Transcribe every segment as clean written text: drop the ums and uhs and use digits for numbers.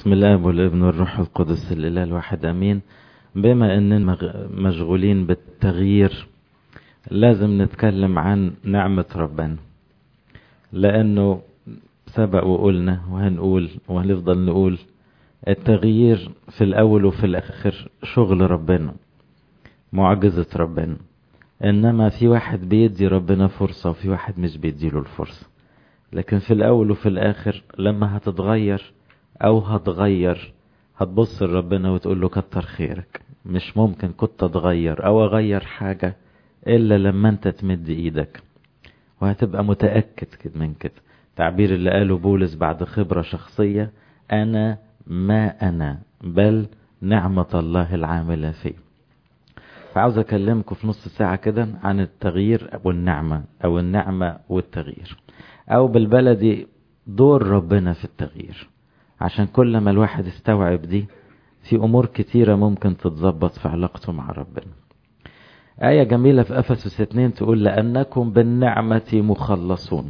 بسم الله والابن والروح القدس الإله الواحد أمين. بما أننا مشغولين بالتغيير لازم نتكلم عن نعمة ربنا، لأنه سبق وقلنا وهنقول وهنفضل نقول التغيير في الأول وفي الآخر شغل ربنا، معجزة ربنا. إنما في واحد بيدي ربنا فرصة وفي واحد مش بيديله الفرصة، لكن في الأول وفي الآخر لما هتتغير أو هتغير هتبص لربنا وتقول له كتر خيرك. مش ممكن كنت أتغير أو أغير حاجة إلا لما أنت تمد إيدك، وهتبقى متأكد من كده. تعبير اللي قاله بولس بعد خبرة شخصية: أنا ما أنا بل نعمة الله العاملة فيه. فعاوز أكلمكم في نص ساعة كده عن التغيير والنعمة، أو النعمة والتغيير، أو بالبلدي دور ربنا في التغيير. عشان كل ما الواحد يستوعب دي، في أمور كتيرة ممكن تتظبط في علاقته مع ربنا. آية جميلة في أفسس 2 تقول: لأنكم بالنعمة مخلصون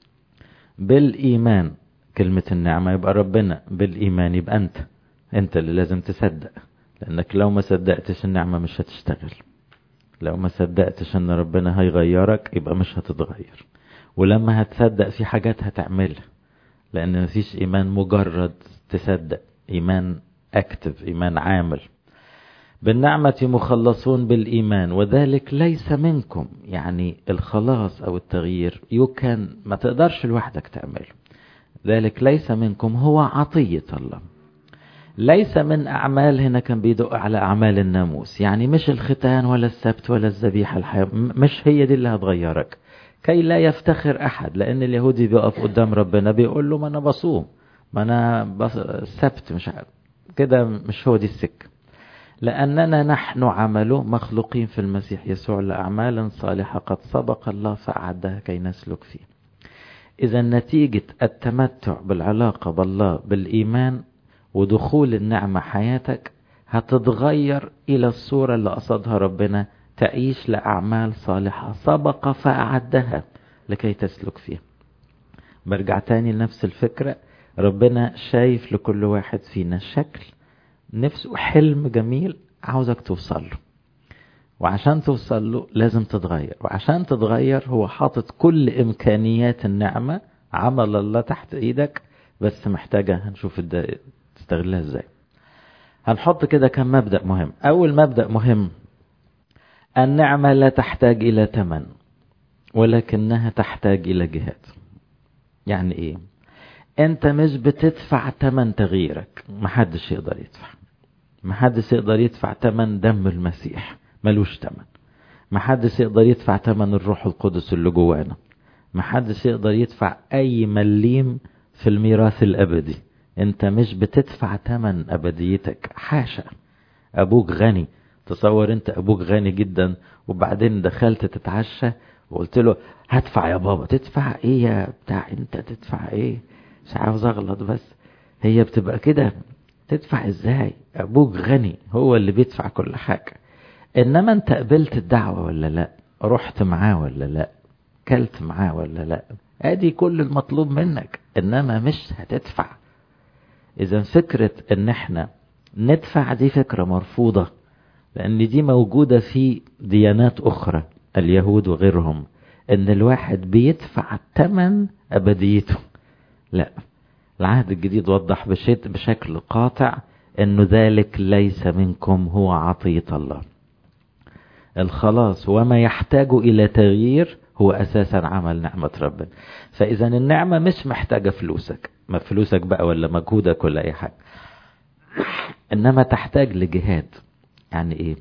بالإيمان. كلمة النعمة يبقى ربنا، بالإيمان يبقى أنت اللي لازم تصدق، لأنك لو ما صدقتش النعمة مش هتشتغل. لو ما صدقتش أن ربنا هيغيرك يبقى مش هتتغير، ولما هتصدق في حاجات هتعملها، لأن مفيش إيمان مجرد تصدق، إيمان أكتف، إيمان عامل. بالنعمة مخلصون بالإيمان وذلك ليس منكم. يعني الخلاص أو التغيير ما تقدرش لوحدك تعمله. ذلك ليس منكم، هو عطية الله، ليس من أعمال. هنا كان بيدق على أعمال الناموس، يعني مش الختان ولا السبت ولا الذبيحة الحيوان، مش هي دي اللي هتغيرك. كي لا يفتخر أحد، لأن اليهودي بيقف قدام ربنا بيقول له: ما أنا بصوم، ما أنا السبت مش كده، مش هو دي السكة. لأننا نحن عمله مخلوقين في المسيح يسوع لأعمال صالحة قد سبق الله فأعدها كي نسلك فيه. إذا نتيجة التمتع بالعلاقة بالله بالإيمان ودخول النعمة حياتك هتتغير إلى الصورة اللي قصدها ربنا، تعيش لأعمال صالحة سبق فأعدها لكي تسلك فيها. برجع تاني لنفس الفكرة. ربنا شايف لكل واحد فينا شكل نفسه، حلم جميل عاوزك توصل له، وعشان توصل له لازم تتغير. وعشان تتغير هو حاطط كل إمكانيات النعمة، عمل الله تحت إيدك، بس محتاجة هنشوف تستغلها إزاي. هنحط كده كم مبدأ مهم. أول مبدأ مهم: النعمة لا تحتاج إلى ثمن، ولكنها تحتاج إلى جهاد. يعني إيه؟ أنت مش بتدفع ثمن تغييرك، محدش يقدر يدفع. محدش يقدر يدفع ثمن دم المسيح، ملوش ثمن. محدش يقدر يدفع ثمن الروح القدس اللي جوانا. محدش يقدر يدفع أي مليم في الميراث الأبدي. أنت مش بتدفع ثمن أبديتك، حاشا. أبوك غني. تصور أنت أبوك غني جدا، وبعدين دخلت تتعشى وقلت له: هدفع يا بابا. تدفع إيه يا بتاع؟ أنت تدفع إيه؟ مش عاوز أغلط، بس هي بتبقى كده. تدفع إزاي؟ أبوك غني، هو اللي بيدفع كل حاجة. إنما أنت قبلت الدعوة ولا لا؟ رحت معاه ولا لا؟ كلت معاه ولا لا؟ ادي كل المطلوب منك، انما مش هتدفع. اذا فكرة ان احنا ندفع دي فكرة مرفوضة، لان دي موجودة في ديانات اخرى، اليهود وغيرهم، ان الواحد بيدفع ثمن ابديته. لا، العهد الجديد وضح بشكل قاطع انه ذلك ليس منكم، هو عطية الله. الخلاص وما يحتاج إلى تغيير هو أساسا عمل نعمة ربنا. فإذا النعمة مش محتاجة فلوسك، ما فلوسك بقى ولا مجهودك ولا أي حاجة، إنما تحتاج لجهاد. يعني إيه؟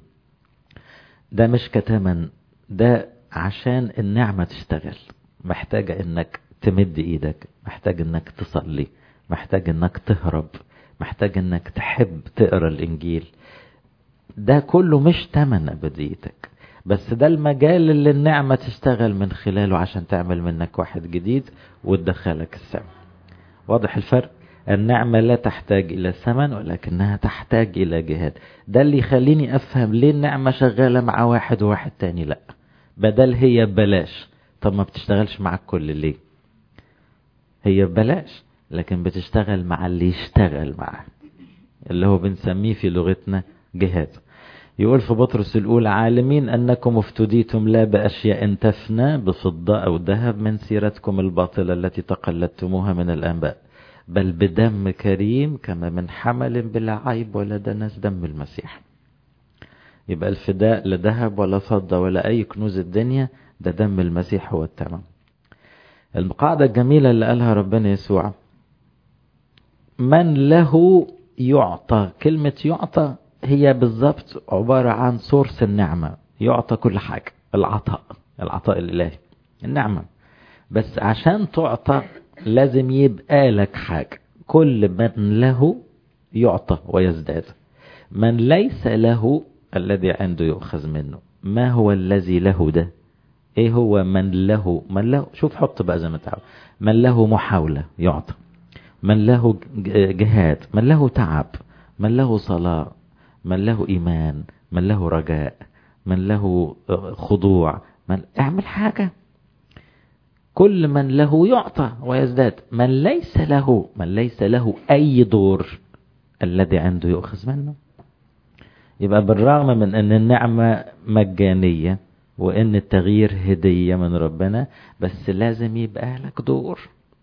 ده مش كتمن، ده عشان النعمة تشتغل محتاجة إنك تمد إيدك، محتاج إنك تصلي، محتاج إنك تهرب، محتاج إنك تحب تقرأ الإنجيل. ده كله مش تمن أبديتك، بس ده المجال اللي النعمة تشتغل من خلاله عشان تعمل منك واحد جديد وتدخلك السماء. واضح الفرق؟ النعمة لا تحتاج إلى ثمن، ولكنها تحتاج إلى جهاد. ده اللي يخليني أفهم ليه النعمة شغالة مع واحد وواحد تاني لا، بدل هي ببلاش. طب ما بتشتغلش مع الكل ليه؟ هي ببلاش لكن بتشتغل مع اللي يشتغل معاه. اللي هو بنسميه في لغتنا جهاد. يقول في بطرس الأولى: عالمين أنكم افتديتم لا بأشياء تفنى بفضة أو ذهب من سيرتكم الباطلة التي تقلدتموها من الآباء، بل بدم كريم كما من حمل بلا عيب ولا دنس، دم المسيح. يبقى الفداء لا ذهب ولا فضة ولا أي كنوز الدنيا، ده دم المسيح هو التمام. القاعدة الجميلة اللي قالها ربنا يسوع: من له يعطى. كلمة يعطى هي بالضبط عبارة عن سورس النعمة، يعطى كل حاجة، العطاء الإلهي، النعمة. بس عشان تعطى لازم يبقى لك حاجة. كل من له يعطى ويزداد، من ليس له الذي عنده يؤخذ منه. ما هو الذي له ده؟ ايه هو من له؟ من له، شوف حط بقى زي ما تعود: من له محاولة يعطى، من له جهاد، من له تعب، من له صلاة، من له إيمان، من له رجاء، من له خضوع، من اعمل حاجة. كل من له يعطى ويزداد. من ليس له أي دور الذي عنده يؤخذ منه. يبقى بالرغم من أن النعمة مجانية وأن التغيير هدية من ربنا، بس لازم يبقى لك دور.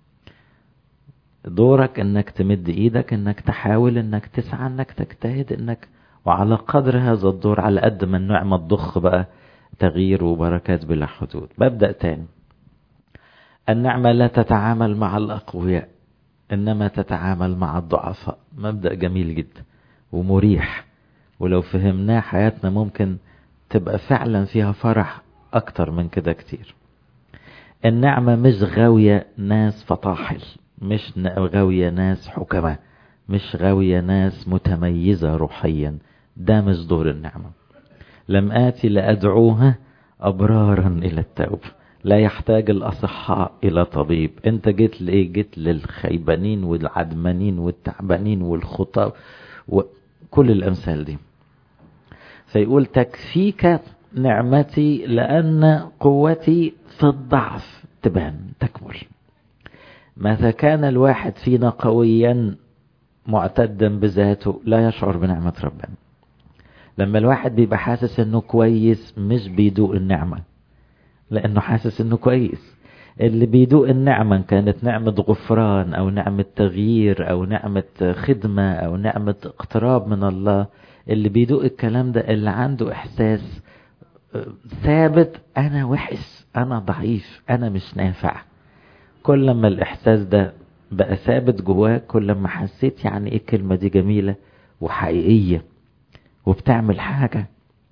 دورك أنك تمد إيدك، أنك تحاول، أنك تسعى، أنك تجتهد، أنك وعلى قدر هذا الدور، على قد ما النعمة تضخ بقى تغيير وبركات بلا حدود. ببدأ تاني: النعمة لا تتعامل مع الأقوياء، إنما تتعامل مع الضعفاء. مبدأ جميل جدا ومريح، ولو فهمناه حياتنا ممكن تبقى فعلا فيها فرح أكتر من كده كتير. النعمة مش غاوية ناس فطاحل، مش غاوية ناس حكمة، مش غاوية ناس متميزة روحيا. ده مش دور النعمة. لم آتي لأدعوها أبرارا إلى التوبة، لا يحتاج الأصحاء إلى طبيب. أنت جيت لإيه؟ جيت للخيبانين والعدمانين والتعبانين والخطاة وكل الأمثال دي. فيقول: تكفيك نعمتي لأن قوتي في الضعف تبان تكمل. متى كان الواحد فينا قويا معتدا بذاته لا يشعر بنعمة ربنا. لما الواحد بيبقى حاسس انه كويس مش بيدوق النعمة، لانه حاسس انه كويس. اللي بيدوق النعمة كانت نعمة غفران او نعمة تغيير او نعمة خدمة او نعمة اقتراب من الله، اللي بيدوق الكلام ده اللي عنده احساس ثابت: انا وحش، انا ضعيف، انا مش نافع. كل ما الاحساس ده بقى ثابت جواك، كل ما حسيت يعني ايه الكلمة دي جميلة وحقيقية وبتعمل حاجة.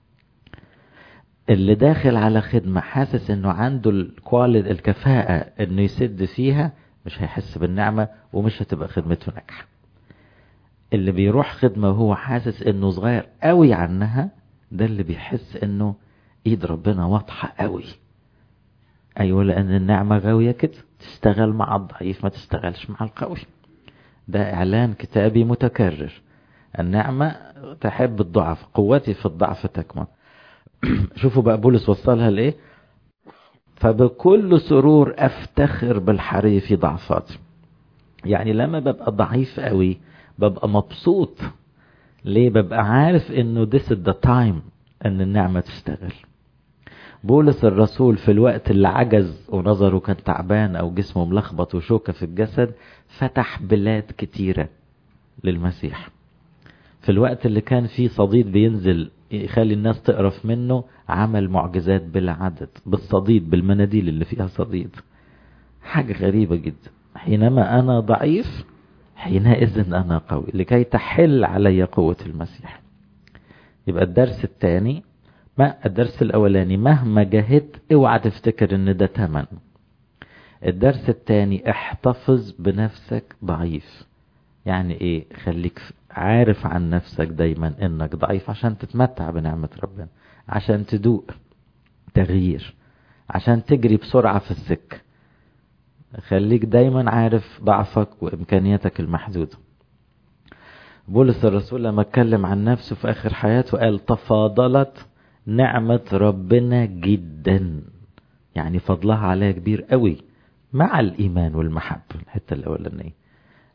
اللي داخل على خدمة حاسس انه عنده الكفاءة انه يسد فيها، مش هيحس بالنعمة ومش هتبقى خدمته ناجحة. اللي بيروح خدمة وهو حاسس انه صغير قوي عنها، ده اللي بيحس انه ايد ربنا واضحة قوي. ايوه، لان النعمة غاوية كده، تشتغل مع الضعيف ما تشتغلش مع القوي. ده اعلان كتابي متكرر: النعمة تحب الضعف، قوتي في الضعف تكمن. شوفوا بقى بولس وصلها لإيه: فبكل سرور أفتخر بالحري في ضعفاتي. يعني لما ببقى ضعيف قوي ببقى مبسوط. ليه؟ ببقى عارف انه this is the time ان النعمة تشتغل. بولس الرسول في الوقت اللي عجز ونظره كان تعبان او جسمه ملخبط وشوكة في الجسد، فتح بلاد كتيرة للمسيح. في الوقت اللي كان فيه صديد بينزل يخلي الناس تقرف منه، عمل معجزات بلا عدد بالصديد، بالمناديل اللي فيها صديد. حاجة غريبة جدا. حينما أنا ضعيف حينئذ أنا قوي، لكي تحل علي قوة المسيح. يبقى الدرس الثاني، الدرس الأولاني مهما جهدت اوعى تفتكر ان ده تمن. الدرس الثاني احتفظ بنفسك ضعيف. يعني ايه؟ خليك عارف عن نفسك دايما انك ضعيف عشان تتمتع بنعمة ربنا، عشان تدوق تغيير، عشان تجري بسرعة في السكة. خليك دايما عارف ضعفك وامكانياتك المحدودة. بولس الرسول لما اتكلم عن نفسه في اخر حياته قال: تفاضلت نعمة ربنا جدا. يعني فضلها عليها كبير قوي مع الايمان والمحبة. الحتة الاولانية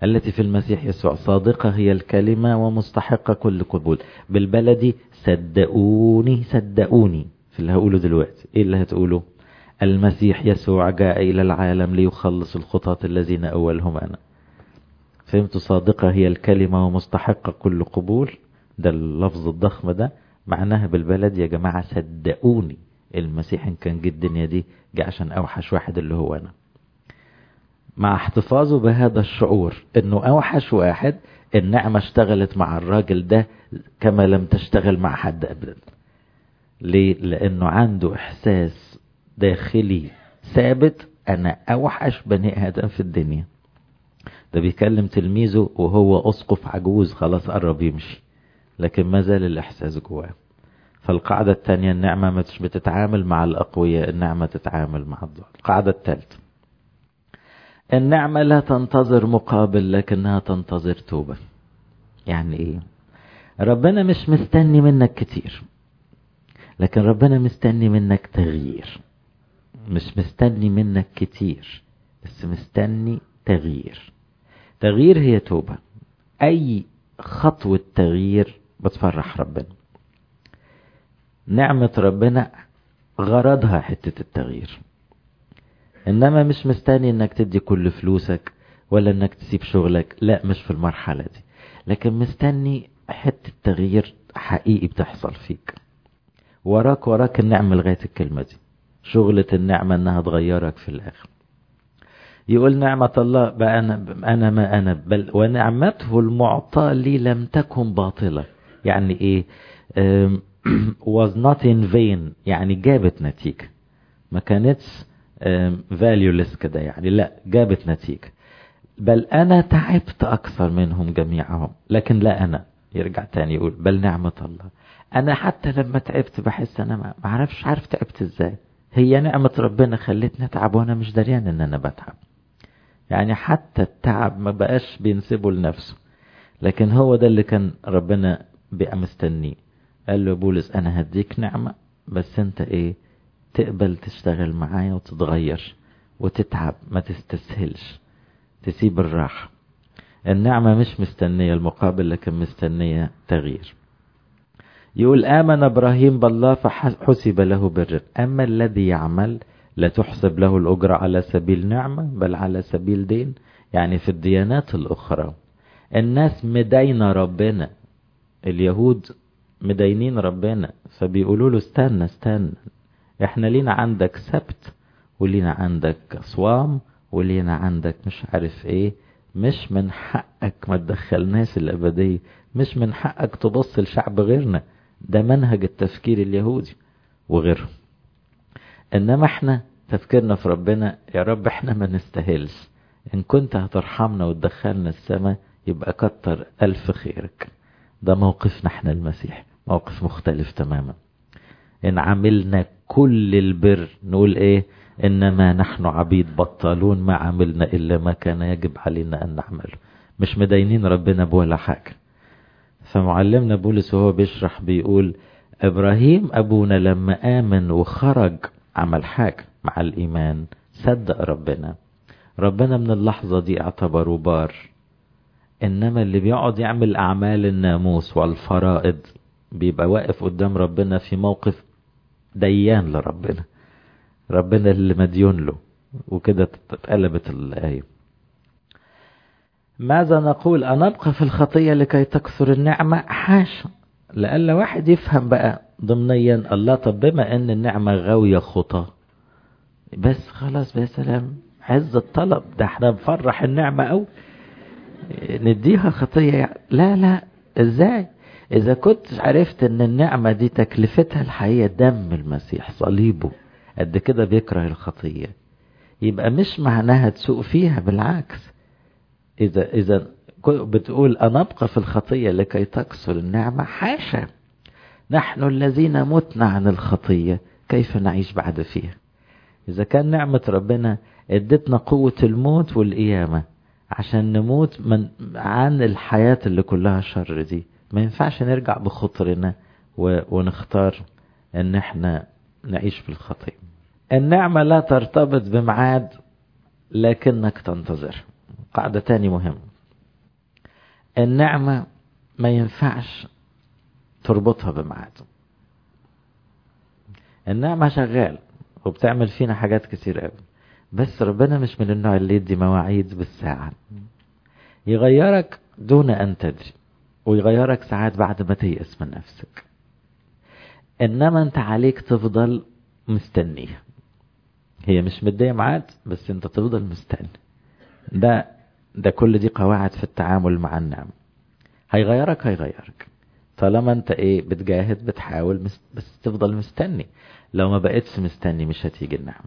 التي في المسيح يسوع صادقة هي الكلمة ومستحقة كل قبول. بالبلدي صدقوني صدقوني في اللي هقوله دلوقتي. ايه اللي هتقوله؟ المسيح يسوع جاء إلى العالم ليخلص الخطاة الذين أولهم أنا. فهمتوا؟ صادقة هي الكلمة ومستحقة كل قبول، ده اللفظ الضخم ده معناها بالبلد يا جماعة صدقوني المسيح إن كان جه الدنيا دي جه عشان أوحش واحد اللي هو أنا. مع احتفاظه بهذا الشعور إنه أوحش واحد، النعمة اشتغلت مع الراجل ده كما لم تشتغل مع حد أبدا. ليه؟ لأنه عنده إحساس داخلي ثابت أنا أوحش بني آدم في الدنيا. ده بيكلم تلميذه وهو أسقف عجوز خلاص قرب يمشي، لكن ما زال الإحساس جواه. فالقاعدة الثانية، النعمة مش بتتعامل مع الأقوياء، النعمة تتعامل مع الضعف. القاعدة الثالثة، النعمة لا تنتظر مقابل لكنها تنتظر توبة. يعني إيه؟ ربنا مش مستني منك كتير، لكن ربنا مستني منك تغيير. مش مستني منك كتير بس مستني تغيير. تغيير هي توبة. أي خطوة تغيير بتفرح ربنا. نعمة ربنا غرضها حتة التغيير، إنما مش مستني إنك تدي كل فلوسك ولا إنك تسيب شغلك، لا مش في المرحلة دي، لكن مستني حتة تغيير حقيقي بتحصل فيك. وراك النعمة لغاية الكلمة دي. شغلة النعمة إنها تغيرك في الآخر. يقول نعمة الله بقى أنا ما أنا بل ونعمته المعطاة لي لم تكن باطلة. يعني إيه؟ was not in vain، يعني جابت نتيجة، ما كانتش valueless كده، يعني لا جابت نتيجة. بل أنا تعبت أكثر منهم جميعهم، لكن لا أنا، يرجع تاني يقول بل نعمة الله. أنا حتى لما تعبت بحس أنا ما عارف تعبت إزاي. هي نعمة ربنا خلتني أتعب وأنا مش دريان إن أنا بتعب. يعني حتى التعب ما بقاش بينسبه لنفسه، لكن هو ده اللي كان ربنا بقى مستنيه. قال له بولس أنا هديك نعمة بس أنت إيه؟ تقبل تشتغل معايا وتتغير وتتعب، ما تستسهلش، تسيب الراحة. النعمة مش مستنية المقابل لكن مستنية تغيير. يقول آمن إبراهيم بالله فحسب له بر، أما الذي يعمل لا تحسب له الأجرة على سبيل نعمة بل على سبيل دين. يعني في الديانات الأخرى الناس مدينة ربنا، اليهود مدينين ربنا، فبيقولوا له استنى احنا لينا عندك سبت ولينا عندك صوام ولينا عندك مش عارف ايه، مش من حقك ما تدخلناش الأبدية، مش من حقك تبص لشعب غيرنا. ده منهج التفكير اليهودي وغيره. إنما احنا تفكيرنا في ربنا، يا رب احنا ما نستاهلش، إن كنت هترحمنا وتدخلنا السماء يبقى كتر ألف خيرك. ده موقفنا احنا المسيح، موقف مختلف تماما. إن عملنا كل البر نقول ايه؟ إنما نحن عبيد بطالون ما عملنا إلا ما كان يجب علينا أن نعمله. مش مدينين ربنا بولا حاجة. فمعلمنا بولس وهو بيشرح بيقول إبراهيم أبونا لما آمن وخرج عمل حاجة مع الإيمان، صدق ربنا من اللحظة دي اعتبره بار. إنما اللي بيقعد يعمل أعمال الناموس والفرائض بيبقى واقف قدام ربنا في موقف ديان لربنا، ربنا اللي مديون له. وكده اتقلبت الآية. ماذا نقول؟ أنبقى في الخطية لكي تكثر النعمة؟ حاشا. لألا واحد يفهم بقى ضمنيا الله طب بما ان النعمة غاوية خطى بس خلاص يا سلام عز الطلب ده احنا نفرح النعمة او نديها خطية يعني. لا ازاي؟ اذا كنت عرفت ان النعمة دي تكلفتها الحقيقة دم المسيح صليبه قد كده بيكره الخطية، يبقى مش معناها تسوق فيها، بالعكس. إذا بتقول أنبقى في الخطية لكي تكثر النعمة، حاشا، نحن الذين متنا عن الخطية كيف نعيش بعد فيها؟ إذا كان نعمة ربنا ادتنا قوة الموت والقيامة عشان نموت عن الحياة اللي كلها شر دي، ما ينفعش نرجع بخطرنا ونختار ان احنا نعيش في الخطية. النعمة لا ترتبط بميعاد لكنك تنتظر. قاعدة تاني مهم، النعمة ما ينفعش تربطها بميعاد. النعمة شغال وبتعمل فينا حاجات كتير قوي، بس ربنا مش من النوع اللي يدي مواعيد بالساعة. يغيرك دون أن تدري، ويغيرك ساعات بعد ما تيأس من نفسك. إنما أنت عليك تفضل مستنيه. هي مش مدية ميعاد، بس أنت تفضل مستني. ده كل دي قواعد في التعامل مع النعم. هيغيرك طالما أنت بتجاهد بتحاول، بس تفضل مستني. لو ما بقتش مستني مش هتيجي النعم.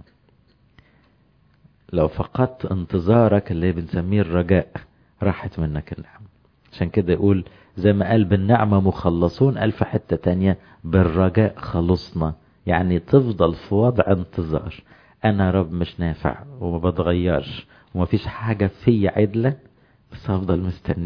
لو فقدت انتظارك اللي بنسميه الرجاء راحت منك النعم. عشان كده يقول زي ما قال بالنعمة مخلصون، قال في حتة تانية بالرجاء خلصنا. يعني تفضل في وضع انتظار. أنا رب مش نافع وما بتغيرش ومفيش حاجة في عدلة، بس هفضل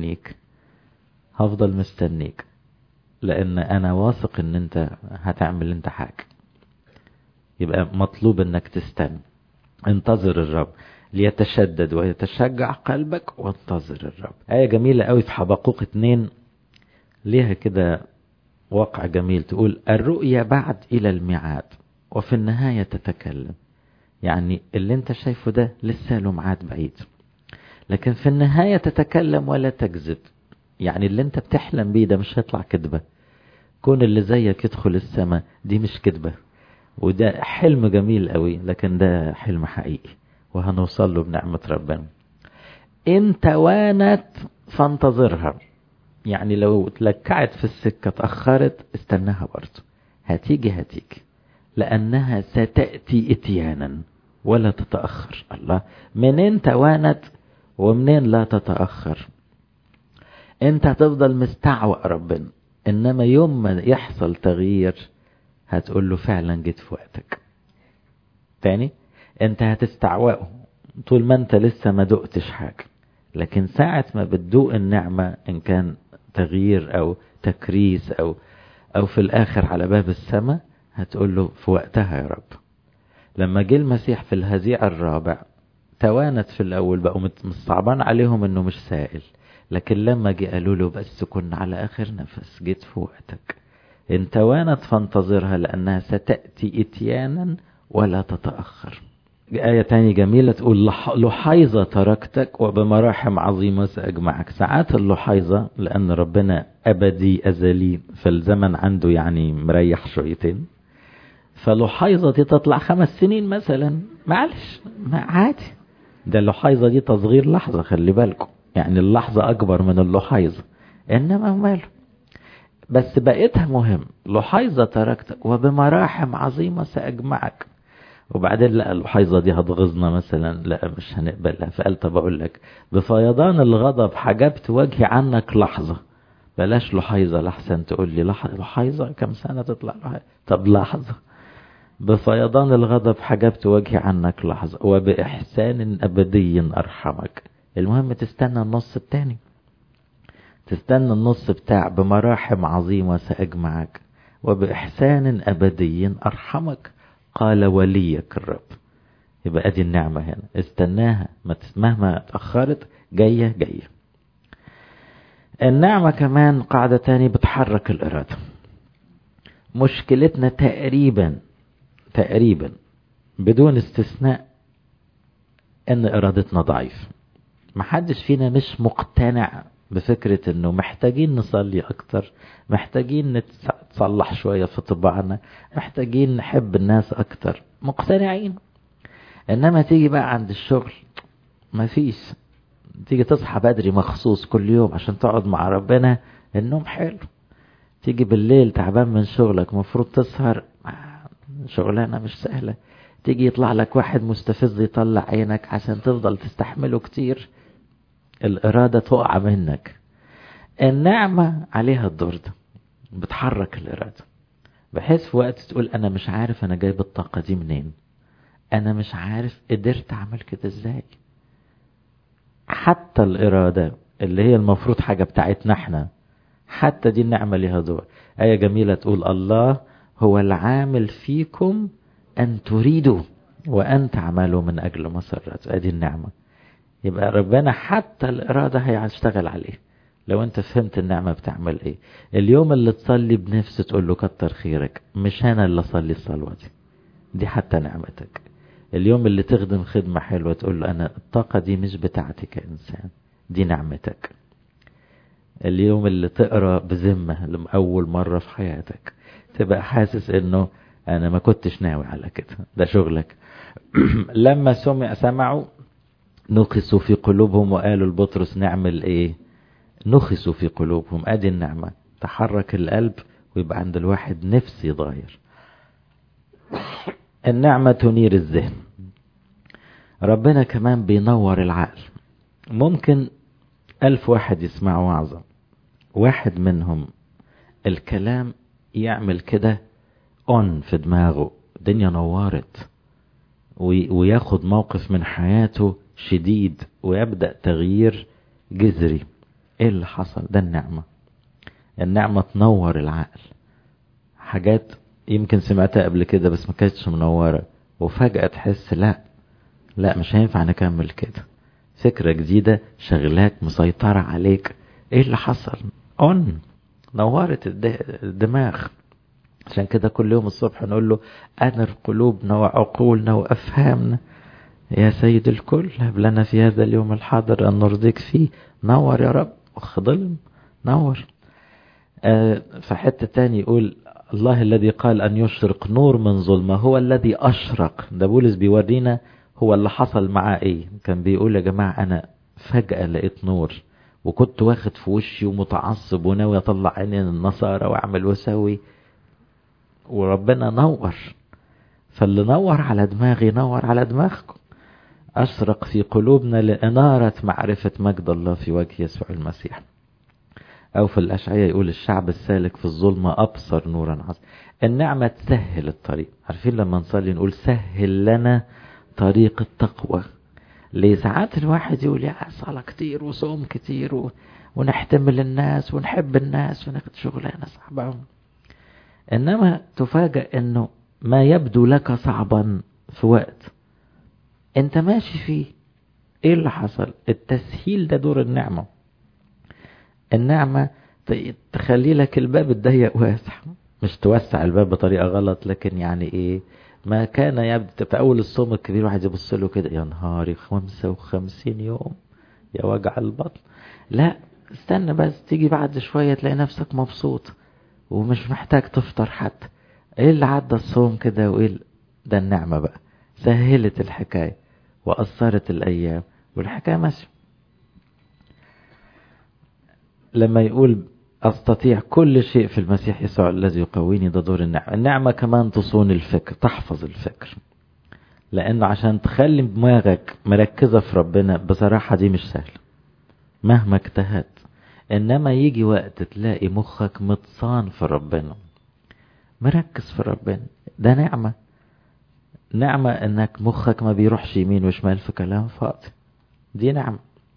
مستنيك لأن أنا واثق إن أنت هتعمل أنت حاجة. يبقى مطلوب إنك تستنى. انتظر الرب ليتشدد ويتشجع قلبك، وانتظر الرب. آية جميلة قوي في حبقوق 2 ليها كده واقع جميل، تقول الرؤيا بعد إلى الميعاد وفي النهاية تتكلم. يعني اللي انت شايفه ده لسه له ميعاد بعيد، لكن في النهاية تتكلم ولا تكذب. يعني اللي انت بتحلم بيه ده مش هيطلع كذبة. كون اللي زيك يدخل السماء دي مش كذبة، وده حلم جميل قوي، لكن ده حلم حقيقي وهنوصل له بنعمة ربنا. ان توانت فانتظرها. يعني لو اتلكعت في السكة اتأخرت استناها برضه، هتيجي لأنها ستأتي اتيانا ولا تتأخر. الله، منين توانت ومنين لا تتأخر؟ انت هتفضل مستعوق ربنا، انما يوم ما يحصل تغيير هتقول له فعلا جيت في وقتك. تاني، انت هتستعوقه طول ما انت لسه ما دقتش حاجة، لكن ساعة ما بتدوق النعمة ان كان تغيير او تكريس او في الاخر على باب السماء، هتقول له في وقتها يا رب. لما جه المسيح في الهزيع الرابع توانت في الاول، بقوا مصعبان عليهم انه مش سائل، لكن لما جه قالوا له بس كنا على اخر نفس، جيت في وقتك. ان توانت فانتظرها لانها ستأتي اتيانا ولا تتأخر. آية تانية جميلة تقول لحيظة تركتك وبمراحم عظيمة سأجمعك. ساعات اللحيظة لأن ربنا أبدي أزلي، فالزمن عنده يعني مريح شويتين، فلحيظة دي تطلع 5 سنين مثلا، معلش ما عادي. ده اللحيظة دي تصغير لحظة، خلي بالكم، يعني اللحظة أكبر من اللحيظة، إنما ماله. بس بقيتها مهم. لحيظة تركتك وبمراحم عظيمة سأجمعك. وبعدين لا، اللحيظة دي هتغيظنا مثلا، لا مش هنقبلها. فقال طب أقول لك بفيضان الغضب حجبت وجهي عنك لحظة. بلاش لحيظة لحسن تقول لي لحيظة كم سنة تطلع لحيظة. طب لحظة. بفيضان الغضب حجبت وجهي عنك لحظة وبإحسان أبدي أرحمك. المهم تستنى النص التاني، تستنى النص بتاع بمراحم عظيمة سأجمعك وبإحسان أبدي أرحمك قال وليك الرب. يبقى ادي النعمة هنا، استناها مهما اتأخرت، جاية. النعمة كمان قاعدة تاني بتحرك الإرادة. مشكلتنا تقريبا بدون استثناء ان إرادتنا ضعيف. محدش فينا مش مقتنع بفكرة انه محتاجين نصلي اكتر، محتاجين نتصلح شوية في طباعنا، محتاجين نحب الناس اكتر، مقتنعين. انما تيجي بقى عند الشغل مفيش. تيجي تصحى بدري مخصوص كل يوم عشان تقعد مع ربنا، النوم حلو. تيجي بالليل تعبان من شغلك مفروض تسهر، شغلانة مش سهلة. تيجي يطلع لك واحد مستفز يطلع عينك عشان تفضل تستحمله كتير، الإرادة تقع منك. النعمة عليها الدور ده، بتحرك الإرادة، بحيث في وقت تقول أنا مش عارف أنا جايب الطاقة دي منين، أنا مش عارف قدرت أعمل كده إزاي. حتى الإرادة اللي هي المفروض حاجة بتاعتنا احنا، حتى دي النعمة ليها دور. آية جميلة تقول الله هو العامل فيكم أن تريدوا وأن تعملوا من أجل مسرات. ادي النعمة. يبقى ربنا حتى الإرادة هيشتغل عليه. لو انت فهمت النعمة بتعمل ايه. اليوم اللي تصلي بنفس تقول له كتر خيرك، مش انا اللي اصلي الصلوة دي حتى نعمتك. اليوم اللي تخدم خدمة حلوة تقول له انا الطاقة دي مش بتاعتي كإنسان، دي نعمتك. اليوم اللي تقرأ بذمة لأول مرة في حياتك تبقى حاسس انه انا ما كنتش ناوي على كده، ده شغلك. لما سمعوا نخسوا في قلوبهم وقالوا لبطرس نعمل ايه؟ نخسوا في قلوبهم. ادي النعمة تحرك القلب ويبقى عند الواحد نفس يتغير. النعمة تنير الذهن. ربنا كمان بينور العقل. ممكن 1000 واحد يسمعوا وعظة، واحد منهم الكلام يعمل كده اون في دماغه، الدنيا نورت، وياخد موقف من حياته شديد ويبدأ تغيير جذري. ايه اللي حصل؟ ده النعمة. النعمة تنور العقل. حاجات يمكن سمعتها قبل كده بس ما كانتش منورة، وفجأة تحس لا مش هينفع نكمل كده. فكرة جديدة شغلاك مسيطرة عليك. ايه اللي حصل؟ نورت الدماغ. عشان كده كل يوم الصبح نقول له أنر قلوبنا وعقولنا وأفهامنا يا سيد الكل، هب لنا في هذا اليوم الحاضر أن نرضيك فيه. نور يا رب، ظلم نور. فحتة تاني يقول الله الذي قال أن يشرق نور من ظلمة هو الذي أشرق. ده بولس بيورينا هو اللي حصل معاه ايه. كان بيقول يا جماعة أنا فجأة لقيت نور، وكنت واخد في وشي ومتعصب وناوي أطلع عينين النصارى وأعمل وسوي، وربنا نور. فاللي نور على دماغي نور على دماغكم. أشرق في قلوبنا لإنارة معرفة مجد الله في وجه يسوع المسيح. أو في الأشعية يقول الشعب السالك في الظلمة أبصر نورا عظيما. النعمة تسهل الطريق. عارفين لما نصلي نقول سهل لنا طريق التقوى. ليه ساعات الواحد يقول يا صلاة كتير وصوم كتير ونحتمل الناس ونحب الناس وناخد شغلانة صعبة، إنما تفاجأ إنه ما يبدو لك صعبا في وقت أنت ماشي فيه. إيه اللي حصل؟ التسهيل ده دور النعمة. النعمة تخلي لك الباب الضيق واسع، مش توسع الباب بطريقة غلط، لكن يعني إيه، ما كان يبدو في أول الصوم الكبير واحد يبص له كده يا نهاري 55 يوم يا وجع البطن. لا استنى بس، تيجي بعد شوية تلاقي نفسك مبسوط ومش محتاج تفطر حتى. ايه اللي عدى الصوم كده وايه ده؟ النعمة بقى سهلت الحكاية وأثرت الأيام والحكاية ماشية. لما يقول أستطيع كل شيء في المسيح يسوع الذي يقويني، ده دور النعمة. النعمة كمان تصون الفكر، تحفظ الفكر، لأنه عشان تخلي دماغك مركزة في ربنا بصراحة دي مش سهل مهما اجتهدت. إنما يجي وقت تلاقي مخك متصان في ربنا، مركز في ربنا. ده نعمة. نعمة إنك مخك ما بيروحش يمين وشمال في كلام فاضي، دي نعمة.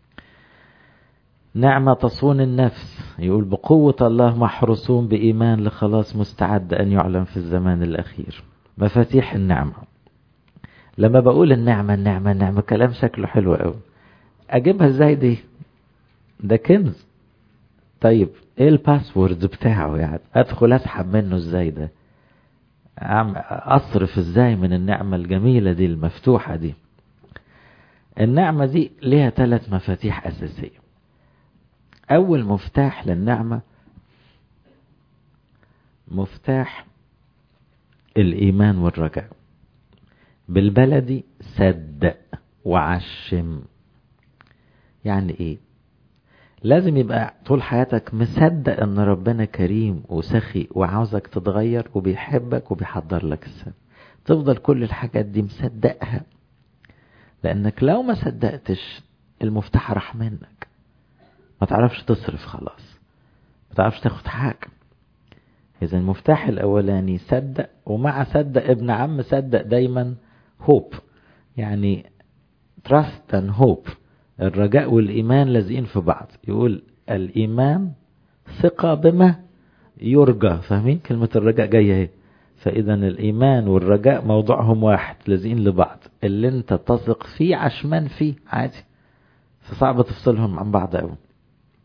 نعمة تصون النفس. يقول بقوة الله محروسون بإيمان لخلاص مستعد أن يعلم في الزمان الأخير. مفاتيح النعمة. لما بقول النعمة كلام شكله حلو قوي، أجيبها ازاي دي؟ ده كنز. طيب ايه الباسورد بتاعه؟ يعني ادخل اسحب منه ازاي؟ ده اصرف ازاي من النعمة الجميلة دي المفتوحة دي؟ النعمة دي ليها 3 مفاتيح أساسية. أول مفتاح للنعمة مفتاح الإيمان والرجاء. بالبلدي صدق وعشم. يعني إيه؟ لازم يبقى طول حياتك مصدق أن ربنا كريم وسخي وعاوزك تتغير وبيحبك وبيحضر لك السبب. تفضل كل الحاجات دي مصدقها، لأنك لو ما صدقتش المفتاح راح منك، ما تعرفش تصرف خلاص، ما تعرفش تاخد حاجة. إذا المفتاح الأولاني صدق، ومع صدق ابن عم صدق دايما hope، يعني trust and hope. الرجاء والإيمان لازقين في بعض. يقول الإيمان ثقة بما يرجى. فاهمين كلمة الرجاء جاية اهي؟ فإذا الإيمان والرجاء موضوعهم واحد، لازقين لبعض. اللي انت تثق فيه عشمان فيه عادي، فصعب تفصلهم عن بعض قوي.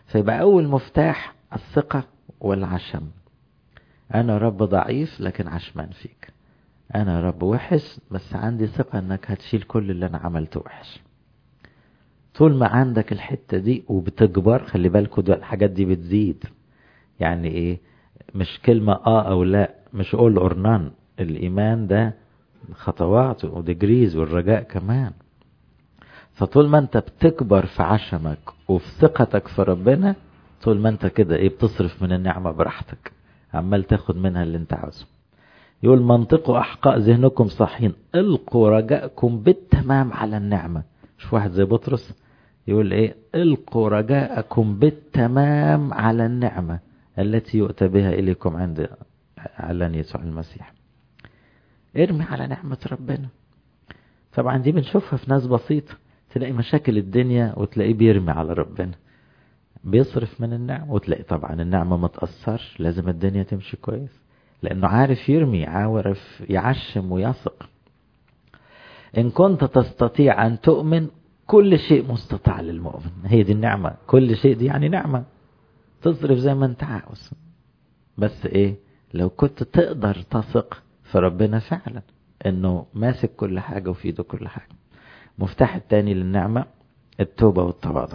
فيبقى أول مفتاح الثقة والعشم. أنا رب ضعيف لكن عشمان فيك. أنا رب وحش بس عندي ثقة أنك هتشيل كل اللي أنا عملته وحش. طول ما عندك الحتة دي وبتكبر، خلي بالكوا ده الحاجات دي بتزيد. يعني إيه؟ مش كلمة أو لا، مش قول أورنان. الإيمان ده خطوات ودجريز، والرجاء كمان. فطول ما أنت بتكبر في عشمك وفي ثقتك في ربنا، طول ما أنت كده إيه بتصرف من النعمة براحتك، عمال تاخد منها اللي أنت عاوزه. يقول منطقوا أحقاء ذهنكم صحين، القوا رجاءكم بالتمام على النعمة. شوف واحد زي بطرس يقول ايه؟ القوا رجاءكم بالتمام على النعمة التي يؤتى بها إليكم عند اعلان يسوع المسيح. ارمي على نعمة ربنا. طبعا دي بنشوفها في ناس بسيطة، تلاقي مشاكل الدنيا وتلاقيه بيرمي على ربنا، بيصرف من النعمة، وتلاقي طبعا النعمة ما تأثرش. لازم الدنيا تمشي كويس لأنه عارف يرمي، عارف يعشم ويثق. إن كنت تستطيع أن تؤمن كل شيء مستطاع للمؤمن. هي دي النعمة، كل شيء دي يعني نعمة، تصرف زي ما انت عاوز. بس ايه؟ لو كنت تقدر تثق في ربنا فعلا انه ماسك كل حاجة وفي ايده كل حاجة. مفتاح التاني للنعمة التوبة والتواضع.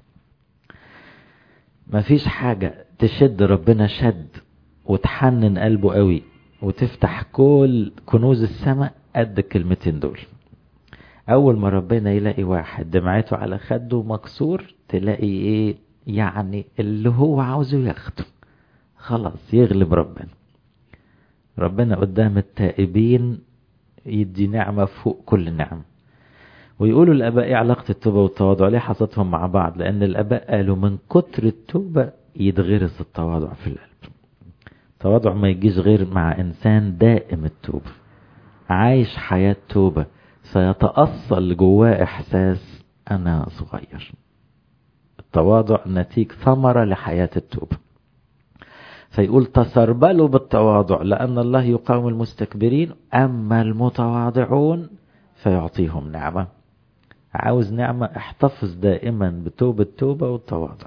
مفيش حاجة تشد ربنا شد وتحنن قلبه قوي وتفتح كل كنوز السماء قد الكلمتين دول. اول ما ربنا يلاقي واحد دمعته على خده مكسور، تلاقي ايه؟ يعني اللي هو عاوزه ياخده، خلاص يغلب ربنا. ربنا قدام التائبين يدي نعمة فوق كل نعمة. ويقولوا الآباء ايه علاقة التوبة والتواضع؟ ليه حصتهم مع بعض؟ لأن الآباء قالوا من كتر التوبة يتغرس التواضع في القلب. التواضع ما يجيش غير مع إنسان دائم التوبة، عايش حياة توبة، سيتأصل جواه إحساس أنا صغير. التواضع نتيج ثمرة لحياة التوبة. فيقول تسربلوا بالتواضع لأن الله يقاوم المستكبرين، أما المتواضعون فيعطيهم نعمة. عاوز نعمة؟ احتفظ دائما بتوبة توبة والتواضع.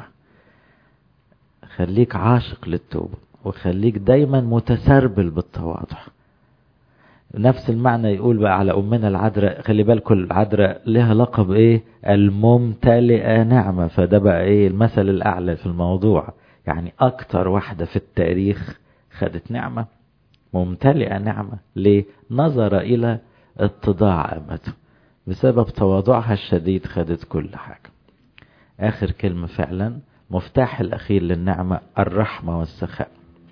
خليك عاشق للتوبة وخليك دايما متسربل بالتواضع. نفس المعنى يقول بقى على أمنا العذراء. خلي بالكم العذراء لها لقب ايه؟ الممتلئة نعمة. فده بقى ايه المثل الأعلى في الموضوع. يعني أكتر واحدة في التاريخ خدت نعمة، ممتلئة نعمة. ليه؟ نظر إلى اتضاع أمته، بسبب تواضعها الشديد خدت كل حاجة. آخر كلمة فعلا، مفتاح الأخير للنعمة الرحمة والسخاء.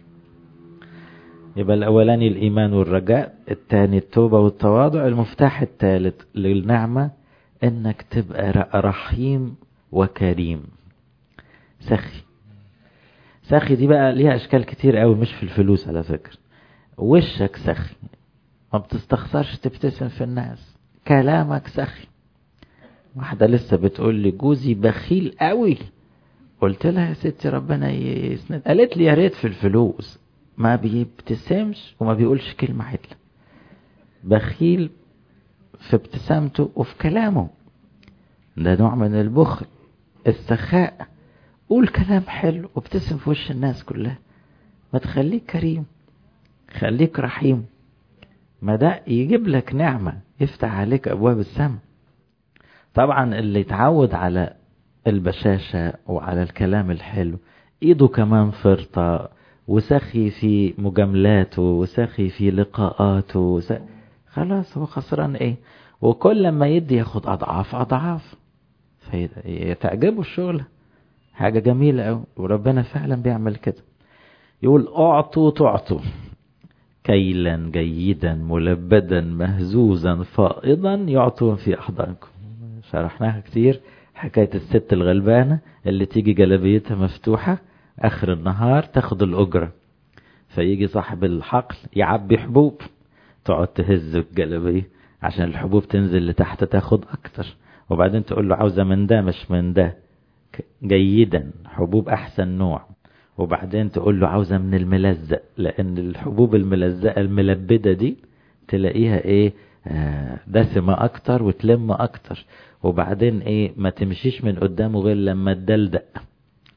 يبقى الأولاني الإيمان والرجاء، الثاني التوبة والتواضع، المفتاح الثالث للنعمة إنك تبقى رحيم وكريم. سخي. سخي دي بقى ليها أشكال كتير قوي، مش في الفلوس على فكرة. وشك سخي، ما بتستخسرش تبتسم في الناس، كلامك سخي. واحدة لسه بتقول لي جوزي بخيل قوي، قلت لها يا ستي ربنا يسند. قالت لي يا ريت في الفلوس، ما بيبتسمش وما بيقولش كلمة عدلة. بخيل في ابتسامته وفي كلامه، ده نوع من البخل. السخاء قول كلام حلو وابتسم في وش الناس كلها. ما تخليك كريم، خليك رحيم، ما ده يجيب لك نعمة، يفتح عليك أبواب السماء. طبعا اللي يتعود على البشاشة وعلى الكلام الحلو، ايده كمان فرطة وسخي في مجاملاته وسخي في لقاءاته خلاص هو خسران ايه؟ وكل ما يدي ياخد أضعاف أضعاف، فيتعجبه الشغل. حاجة جميلة أوي، وربنا فعلا بيعمل كده. يقول اعطوا تعطوا كيلا جيدا ملبدا مهزوزا فائضا يعطون في أحضانكم. شرحناها كتير، حكاية الست الغلبانة اللي تيجي جلبيتها مفتوحة آخر النهار تاخد الأجرة، فيجي صاحب الحقل يعبي حبوب، تقعد تهز الجلبية عشان الحبوب تنزل لتحت تاخد أكتر، وبعدين تقول له عاوزة من ده مش من ده، جيدا حبوب أحسن نوع، وبعدين تقول له عاوزة من الملزق، لأن الحبوب الملزقة الملبدة دي تلاقيها إيه دسمة أكتر وتلم أكتر، وبعدين إيه ما تمشيش من قدامه غير لما تدلدق.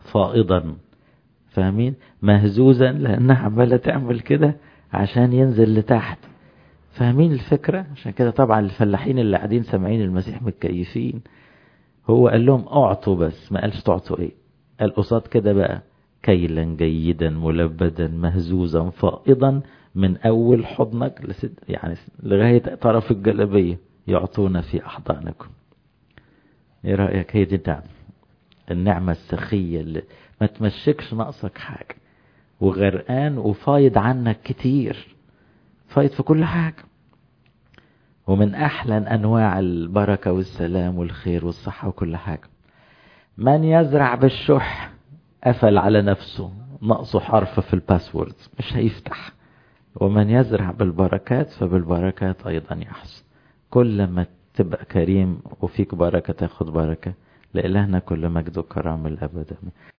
فائضا. فاهمين؟ مهزوزا لأنها عمالة تعمل كده عشان ينزل لتحت. فاهمين الفكرة؟ عشان كده طبعا الفلاحين اللي قاعدين سامعين المسيح متكيفين. هو قال لهم اعطوا بس، ما قالش تعطوا ايه. قال قصاد كده بقى كيلا جيدا ملبدا مهزوزا فائضا من اول حضنك يعني لغاية طرف الجلبية يعطونا في احضانكم. ايه رأيك؟ هي دي النعمة، النعمة السخية اللي ما تمشكش ناقصك حاجة، وغرقان وفايض عنك كتير، فايض في كل حاجة. ومن احلى انواع البركة والسلام والخير والصحة وكل حاجة. من يزرع بالشح قفل على نفسه، نقصه حرف في الباسورد مش هيفتح. ومن يزرع بالبركات فبالبركات ايضا يحصد. كل ما تبقى كريم وفيك بركة تاخد بركة. لإلهنا كل مجد وكرامة الأبد.